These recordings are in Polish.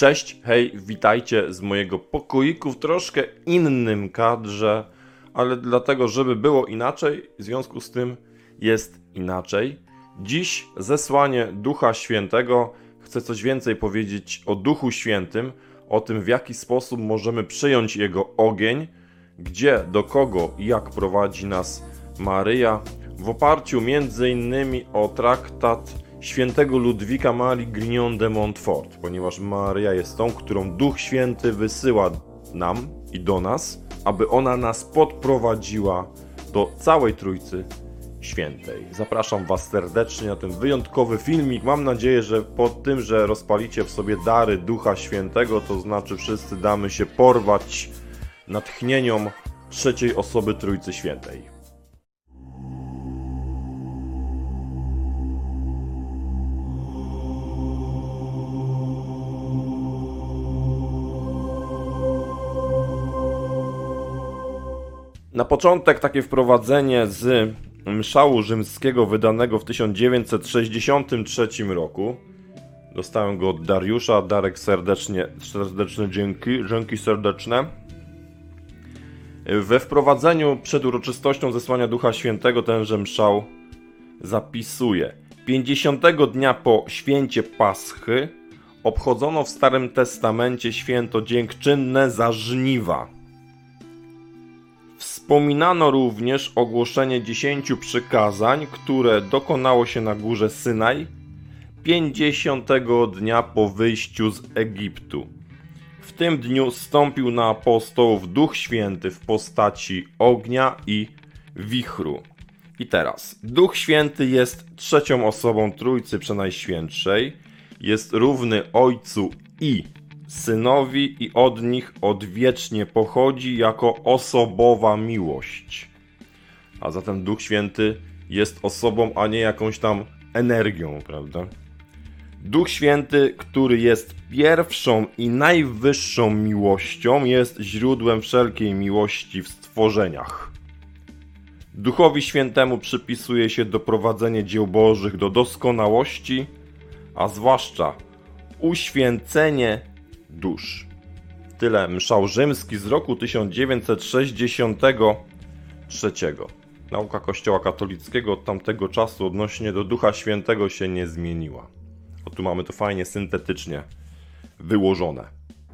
Cześć, hej, witajcie z mojego pokoiku w troszkę innym kadrze, ale dlatego, żeby było inaczej, w związku z tym jest inaczej. Dziś zesłanie Ducha Świętego. Chcę coś więcej powiedzieć o Duchu Świętym, o tym, w jaki sposób możemy przyjąć Jego ogień, gdzie, do kogo i jak prowadzi nas Maryja, w oparciu m.in. o traktat świętego Ludwika Marii Grignon de Montfort, ponieważ Maryja jest tą, którą Duch Święty wysyła nam i do nas, aby ona nas podprowadziła do całej Trójcy Świętej. Zapraszam Was serdecznie na ten wyjątkowy filmik. Mam nadzieję, że po tym, że rozpalicie w sobie dary Ducha Świętego, to znaczy wszyscy damy się porwać natchnieniom trzeciej osoby Trójcy Świętej. Na początek takie wprowadzenie z mszału rzymskiego wydanego w 1963 roku. Dostałem go od Dariusza. Darek, serdeczne dzięki serdeczne. We wprowadzeniu przed uroczystością zesłania Ducha Świętego tenże mszał zapisuje: 50 dnia po święcie Paschy obchodzono w Starym Testamencie święto dziękczynne za żniwa. Wspominano również ogłoszenie 10 przykazań, które dokonało się na górze Synaj 50 dnia po wyjściu z Egiptu. W tym dniu zstąpił na apostołów Duch Święty w postaci ognia i wichru. I teraz, Duch Święty jest trzecią osobą Trójcy Przenajświętszej, jest równy Ojcu i Synowi i od nich odwiecznie pochodzi jako osobowa miłość. A zatem Duch Święty jest osobą, a nie jakąś tam energią, prawda? Duch Święty, który jest pierwszą i najwyższą miłością, jest źródłem wszelkiej miłości w stworzeniach. Duchowi Świętemu przypisuje się doprowadzenie dzieł Bożych do doskonałości, a zwłaszcza uświęcenie dusz. Tyle mszał rzymski z roku 1963. Nauka Kościoła katolickiego od tamtego czasu odnośnie do Ducha Świętego się nie zmieniła. O, tu mamy to fajnie syntetycznie wyłożone.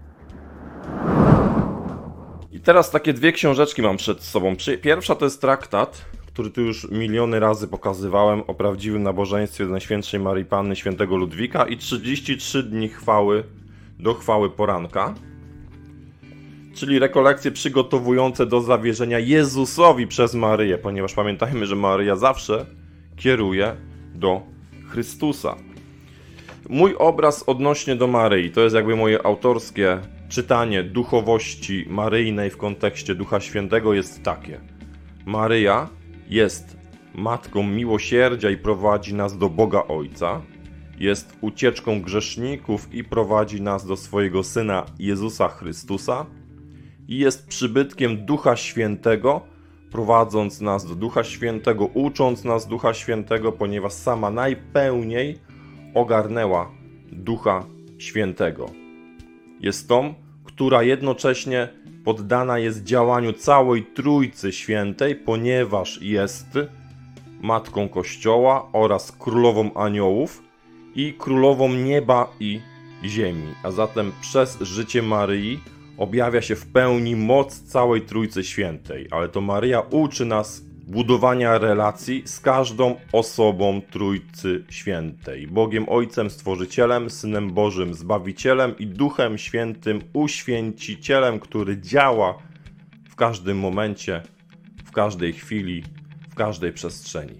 I teraz takie dwie książeczki mam przed sobą. Pierwsza to jest traktat, który tu już miliony razy pokazywałem, o prawdziwym nabożeństwie do Najświętszej Maryi Panny świętego Ludwika i 33 dni chwały do chwały poranka, czyli rekolekcje przygotowujące do zawierzenia Jezusowi przez Maryję, ponieważ pamiętajmy, że Maryja zawsze kieruje do Chrystusa. Mój obraz odnośnie do Maryi, to jest jakby moje autorskie czytanie duchowości maryjnej w kontekście Ducha Świętego, jest takie. Maryja jest matką miłosierdzia i prowadzi nas do Boga Ojca. Jest ucieczką grzeszników i prowadzi nas do swojego Syna Jezusa Chrystusa. I jest przybytkiem Ducha Świętego, prowadząc nas do Ducha Świętego, ucząc nas Ducha Świętego, ponieważ sama najpełniej ogarnęła Ducha Świętego. Jest tą, która jednocześnie poddana jest działaniu całej Trójcy Świętej, ponieważ jest Matką Kościoła oraz Królową Aniołów i Królową Nieba i Ziemi. A zatem przez życie Maryi objawia się w pełni moc całej Trójcy Świętej. Ale to Maryja uczy nas budowania relacji z każdą osobą Trójcy Świętej. Bogiem Ojcem Stworzycielem, Synem Bożym Zbawicielem i Duchem Świętym Uświęcicielem, który działa w każdym momencie, w każdej chwili, w każdej przestrzeni.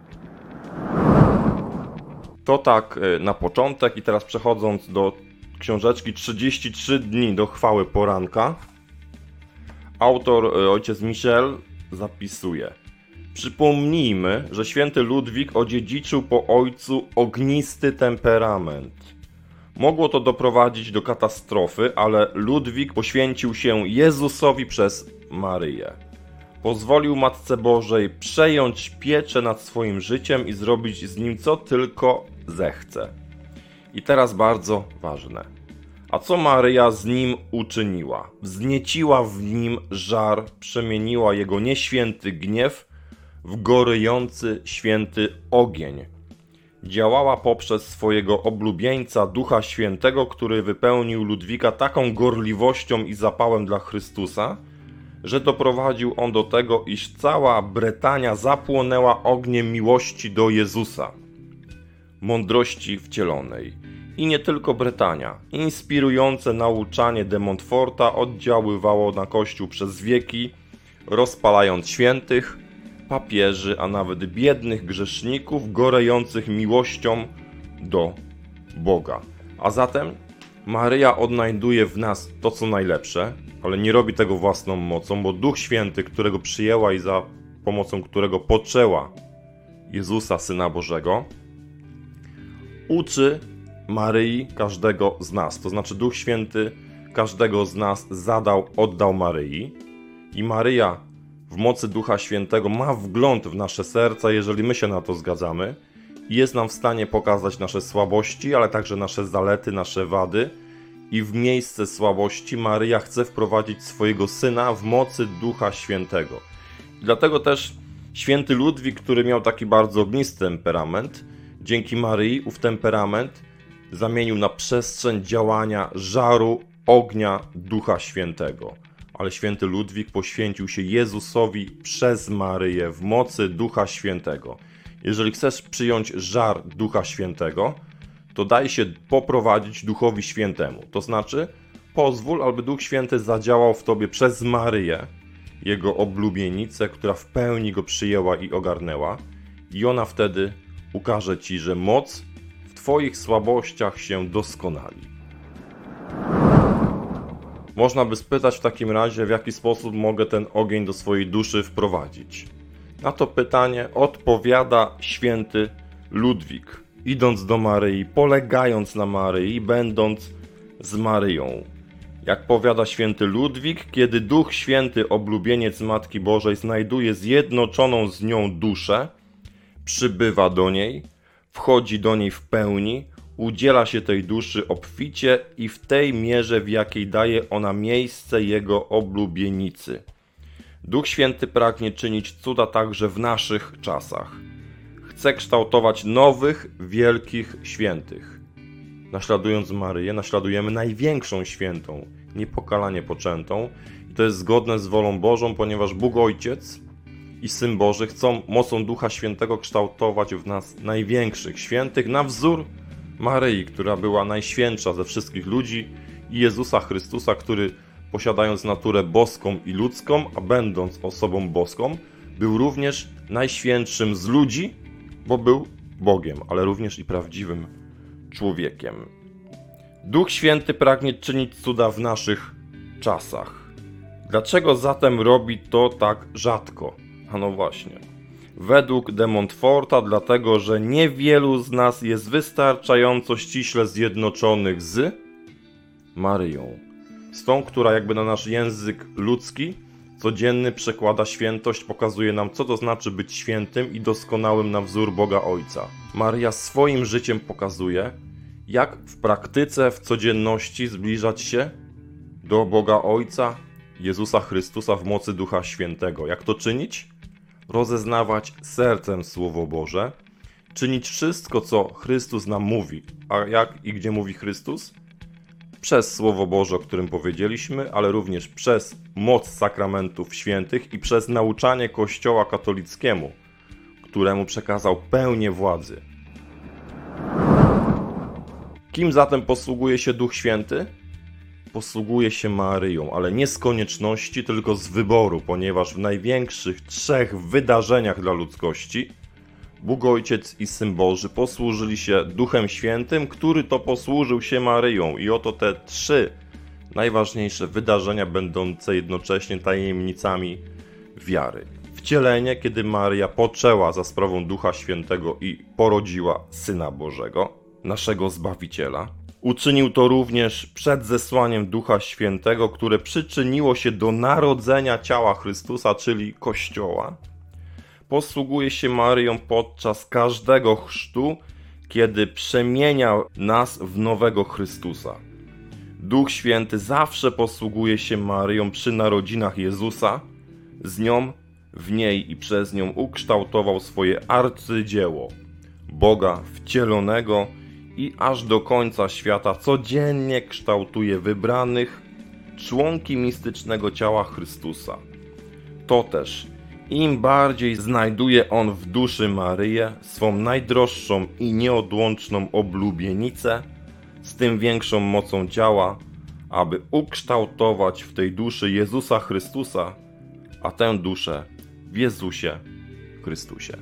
To tak na początek i teraz przechodząc do książeczki 33 dni do chwały poranka. Autor, ojciec Michel, zapisuje: przypomnijmy, że święty Ludwik odziedziczył po ojcu ognisty temperament. Mogło to doprowadzić do katastrofy, ale Ludwik poświęcił się Jezusowi przez Maryję. Pozwolił Matce Bożej przejąć pieczę nad swoim życiem i zrobić z nim co tylko zechce. I teraz bardzo ważne. A co Maryja z nim uczyniła? Wznieciła w nim żar, przemieniła jego nieświęty gniew w gorejący święty ogień. Działała poprzez swojego oblubieńca Ducha Świętego, który wypełnił Ludwika taką gorliwością i zapałem dla Chrystusa, że doprowadził on do tego, iż cała Bretania zapłonęła ogniem miłości do Jezusa, mądrości wcielonej. I nie tylko Bretania. Inspirujące nauczanie de Montforta oddziaływało na Kościół przez wieki, rozpalając świętych, papieży, a nawet biednych grzeszników gorejących miłością do Boga. A zatem Maryja odnajduje w nas to, co najlepsze, ale nie robi tego własną mocą, bo Duch Święty, którego przyjęła i za pomocą którego poczęła Jezusa, Syna Bożego, uczy Maryi każdego z nas. To znaczy Duch Święty każdego z nas oddał Maryi i Maryja w mocy Ducha Świętego ma wgląd w nasze serca, jeżeli my się na to zgadzamy i jest nam w stanie pokazać nasze słabości, ale także nasze zalety, nasze wady i w miejsce słabości Maryja chce wprowadzić swojego Syna w mocy Ducha Świętego. I dlatego też święty Ludwik, który miał taki bardzo ognisty temperament, dzięki Maryi ów temperament zamienił na przestrzeń działania żaru ognia Ducha Świętego. Ale święty Ludwik poświęcił się Jezusowi przez Maryję w mocy Ducha Świętego. Jeżeli chcesz przyjąć żar Ducha Świętego, to daj się poprowadzić Duchowi Świętemu. To znaczy pozwól, aby Duch Święty zadziałał w tobie przez Maryję, jego oblubienicę, która w pełni go przyjęła i ogarnęła. I ona wtedy ukaże ci, że moc w twoich słabościach się doskonali. Można by spytać w takim razie, w jaki sposób mogę ten ogień do swojej duszy wprowadzić. Na to pytanie odpowiada święty Ludwik, idąc do Maryi, polegając na Maryi, będąc z Maryją. Jak powiada święty Ludwik, kiedy Duch Święty, oblubieniec Matki Bożej, znajduje zjednoczoną z nią duszę, przybywa do niej, wchodzi do niej w pełni, udziela się tej duszy obficie i w tej mierze, w jakiej daje ona miejsce jego oblubienicy. Duch Święty pragnie czynić cuda także w naszych czasach. Chce kształtować nowych, wielkich świętych. Naśladując Maryję, naśladujemy największą świętą, niepokalanie poczętą. I to jest zgodne z wolą Bożą, ponieważ Bóg Ojciec i Syn Boży chcą mocą Ducha Świętego kształtować w nas największych świętych na wzór Maryi, która była najświętsza ze wszystkich ludzi, i Jezusa Chrystusa, który posiadając naturę boską i ludzką, a będąc osobą boską, był również najświętszym z ludzi, bo był Bogiem, ale również i prawdziwym człowiekiem. Duch Święty pragnie czynić cuda w naszych czasach. Dlaczego zatem robi to tak rzadko? A no właśnie. Według de Montforta dlatego, że niewielu z nas jest wystarczająco ściśle zjednoczonych z Maryją. Z tą, która jakby na nasz język ludzki codzienny przekłada świętość, pokazuje nam, co to znaczy być świętym i doskonałym na wzór Boga Ojca. Maryja swoim życiem pokazuje, jak w praktyce, w codzienności zbliżać się do Boga Ojca, Jezusa Chrystusa w mocy Ducha Świętego. Jak to czynić? Rozeznawać sercem Słowo Boże, czynić wszystko, co Chrystus nam mówi. A jak i gdzie mówi Chrystus? Przez Słowo Boże, o którym powiedzieliśmy, ale również przez moc sakramentów świętych i przez nauczanie Kościoła katolickiemu, któremu przekazał pełnię władzy. Kim zatem posługuje się Duch Święty? Posługuje się Maryją, ale nie z konieczności, tylko z wyboru, ponieważ w największych trzech wydarzeniach dla ludzkości Bóg Ojciec i Syn Boży posłużyli się Duchem Świętym, który to posłużył się Maryją. I oto te trzy najważniejsze wydarzenia, będące jednocześnie tajemnicami wiary. Wcielenie, kiedy Maryja poczęła za sprawą Ducha Świętego i porodziła Syna Bożego, naszego Zbawiciela. Uczynił to również przed zesłaniem Ducha Świętego, które przyczyniło się do narodzenia ciała Chrystusa, czyli Kościoła. Posługuje się Maryją podczas każdego chrztu, kiedy przemienia nas w nowego Chrystusa. Duch Święty zawsze posługuje się Maryją przy narodzinach Jezusa. Z nią, w niej i przez nią ukształtował swoje arcydzieło, Boga wcielonego, i aż do końca świata codziennie kształtuje wybranych, członki mistycznego ciała Chrystusa. To też im bardziej znajduje on w duszy Maryję swą najdroższą i nieodłączną oblubienicę, z tym większą mocą działa, aby ukształtować w tej duszy Jezusa Chrystusa, a tę duszę w Jezusie Chrystusie.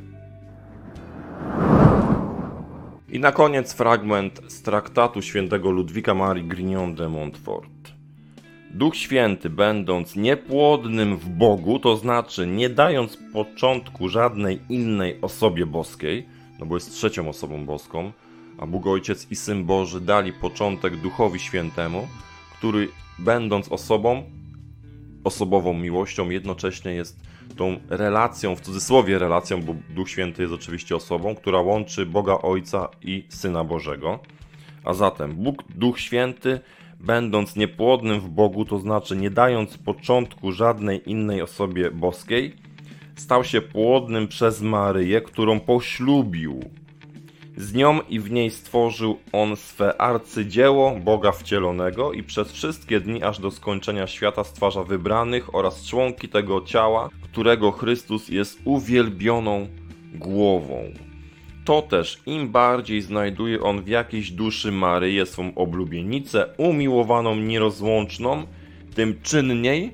I na koniec fragment z traktatu świętego Ludwika Marii Grignon de Montfort. Duch Święty, będąc niepłodnym w Bogu, to znaczy nie dając początku żadnej innej osobie boskiej, no bo jest trzecią osobą boską, a Bóg Ojciec i Syn Boży dali początek Duchowi Świętemu, który będąc osobową miłością, jednocześnie jest tą relacją, w cudzysłowie relacją, bo Duch Święty jest oczywiście osobą, która łączy Boga Ojca i Syna Bożego. A zatem Bóg, Duch Święty, będąc niepłodnym w Bogu, to znaczy nie dając początku żadnej innej osobie boskiej, stał się płodnym przez Maryję, którą poślubił. Z nią i w niej stworzył on swe arcydzieło Boga wcielonego i przez wszystkie dni aż do skończenia świata stwarza wybranych oraz członki tego ciała, którego Chrystus jest uwielbioną głową. To też im bardziej znajduje on w jakiejś duszy Maryję swą oblubienicę, umiłowaną nierozłączną, tym czynniej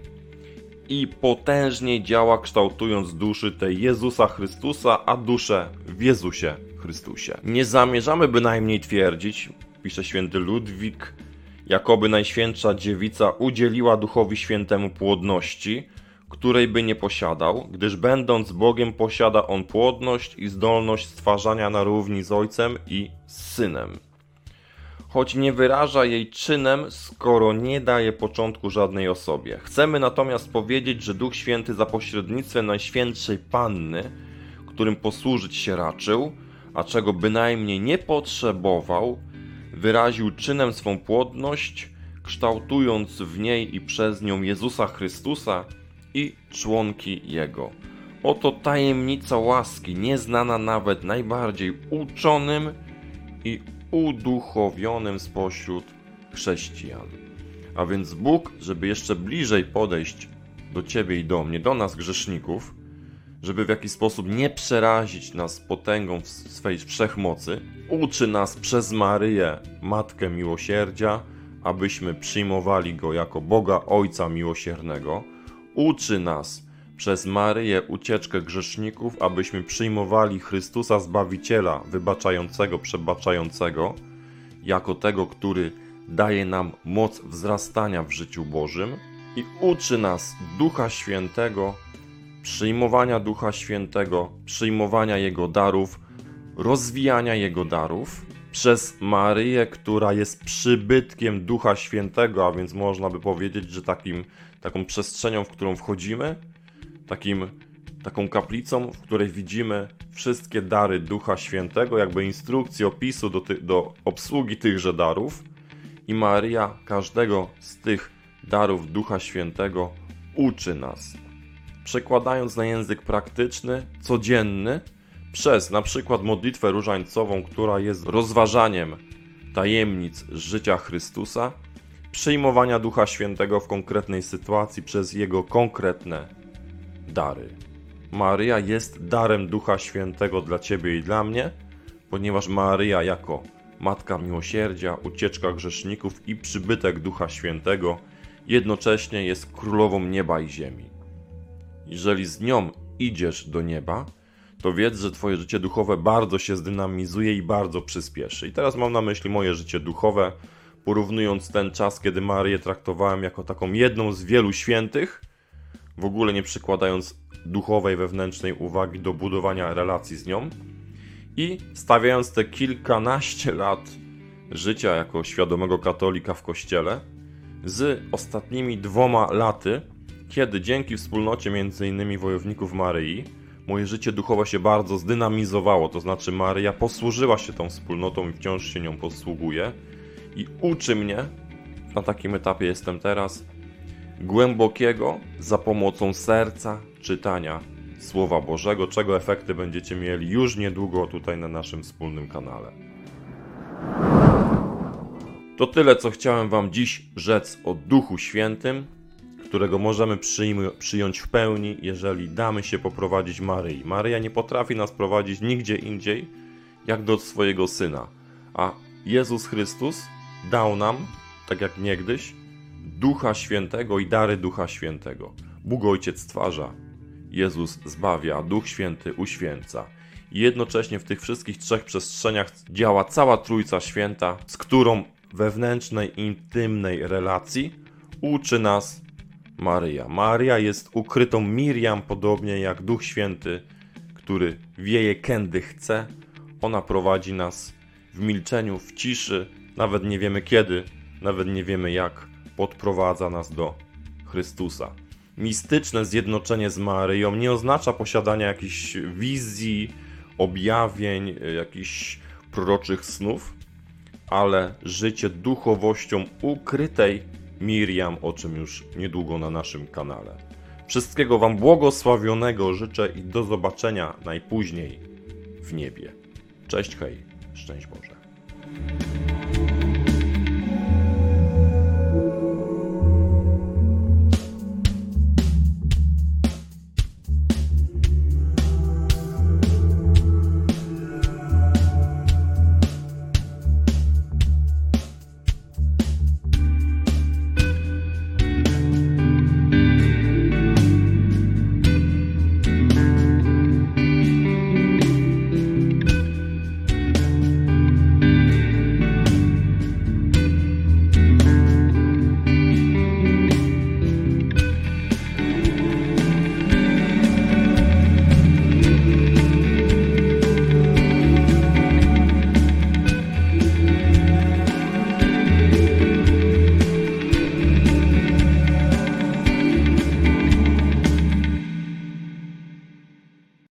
i potężniej działa, kształtując duszy tej Jezusa Chrystusa, a duszę w Jezusie Chrystusie. Nie zamierzamy bynajmniej twierdzić, pisze święty Ludwik, jakoby Najświętsza Dziewica udzieliła Duchowi Świętemu płodności, której by nie posiadał, gdyż będąc Bogiem posiada on płodność i zdolność stwarzania na równi z Ojcem i z Synem. Choć nie wyraża jej czynem, skoro nie daje początku żadnej osobie. Chcemy natomiast powiedzieć, że Duch Święty za pośrednictwem Najświętszej Panny, którym posłużyć się raczył, a czego bynajmniej nie potrzebował, wyraził czynem swą płodność, kształtując w niej i przez nią Jezusa Chrystusa i członki Jego. Oto tajemnica łaski, nieznana nawet najbardziej uczonym i uduchowionym spośród chrześcijan. A więc Bóg, żeby jeszcze bliżej podejść do Ciebie i do mnie, do nas grzeszników, żeby w jakiś sposób nie przerazić nas potęgą swej wszechmocy, uczy nas przez Maryję, Matkę Miłosierdzia, abyśmy przyjmowali Go jako Boga Ojca Miłosiernego. Uczy nas przez Maryję ucieczkę grzeszników, abyśmy przyjmowali Chrystusa Zbawiciela, wybaczającego, przebaczającego, jako tego, który daje nam moc wzrastania w życiu Bożym, i uczy nas Ducha Świętego, przyjmowania Ducha Świętego, przyjmowania Jego darów, rozwijania Jego darów przez Maryję, która jest przybytkiem Ducha Świętego, a więc można by powiedzieć, że taką przestrzenią, w którą wchodzimy, taką kaplicą, w której widzimy wszystkie dary Ducha Świętego, jakby instrukcję, opisu do obsługi tychże darów. I Maryja każdego z tych darów Ducha Świętego uczy nas, przekładając na język praktyczny, codzienny, przez na przykład modlitwę różańcową, która jest rozważaniem tajemnic życia Chrystusa, przyjmowania Ducha Świętego w konkretnej sytuacji przez Jego konkretne dary. Maryja jest darem Ducha Świętego dla Ciebie i dla mnie, ponieważ Maryja jako Matka Miłosierdzia, ucieczka grzeszników i przybytek Ducha Świętego jednocześnie jest Królową nieba i ziemi. Jeżeli z nią idziesz do nieba, to wiedz, że Twoje życie duchowe bardzo się zdynamizuje i bardzo przyspieszy. I teraz mam na myśli moje życie duchowe, porównując ten czas, kiedy Maryję traktowałem jako taką jedną z wielu świętych, w ogóle nie przykładając duchowej, wewnętrznej uwagi do budowania relacji z nią, i stawiając te kilkanaście lat życia jako świadomego katolika w kościele z ostatnimi 2 laty, kiedy dzięki wspólnocie m.in. wojowników Maryi moje życie duchowe się bardzo zdynamizowało, to znaczy Maryja posłużyła się tą wspólnotą i wciąż się nią posługuje i uczy mnie na takim etapie jestem teraz, głębokiego za pomocą serca czytania Słowa Bożego, czego efekty będziecie mieli już niedługo tutaj na naszym wspólnym kanale. To tyle, co chciałem Wam dziś rzec o Duchu Świętym, którego możemy przyjąć w pełni, jeżeli damy się poprowadzić Maryi. Maryja nie potrafi nas prowadzić nigdzie indziej, jak do swojego Syna. A Jezus Chrystus dał nam, tak jak niegdyś, Ducha Świętego i dary Ducha Świętego. Bóg Ojciec stwarza, Jezus zbawia, Duch Święty uświęca. I jednocześnie w tych wszystkich trzech przestrzeniach działa cała Trójca Święta, z którą wewnętrznej, intymnej relacji uczy nas Maryja. Maryja jest ukrytą Miriam, podobnie jak Duch Święty, który wieje kędy chce. Ona prowadzi nas w milczeniu, w ciszy, nawet nie wiemy kiedy, nawet nie wiemy jak, podprowadza nas do Chrystusa. Mistyczne zjednoczenie z Maryją nie oznacza posiadania jakichś wizji, objawień, jakichś proroczych snów, ale życie duchowością ukrytej Miriam, o czym już niedługo na naszym kanale. Wszystkiego Wam błogosławionego życzę i do zobaczenia najpóźniej w niebie. Cześć, hej, szczęść Boże.